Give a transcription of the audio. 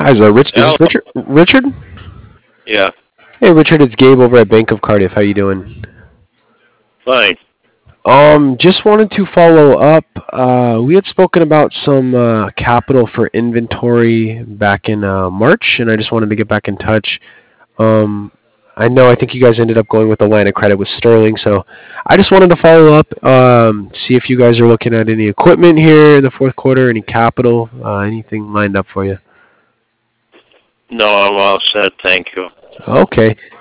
Hi, is Hello. this Richard? Richard? Yeah, Hey, Richard, it's Gabe over at Bank of Cardiff. How you doing? fine. Just wanted to follow up. We had spoken about some capital for inventory back in March, and I just wanted to get back in touch. Um, I think you guys ended up going with the line of credit with Sterling, so I just wanted to follow up, see if you guys are looking at any equipment here in the fourth quarter, any capital, anything lined up for you. No, I'm all set. Thank you. Okay.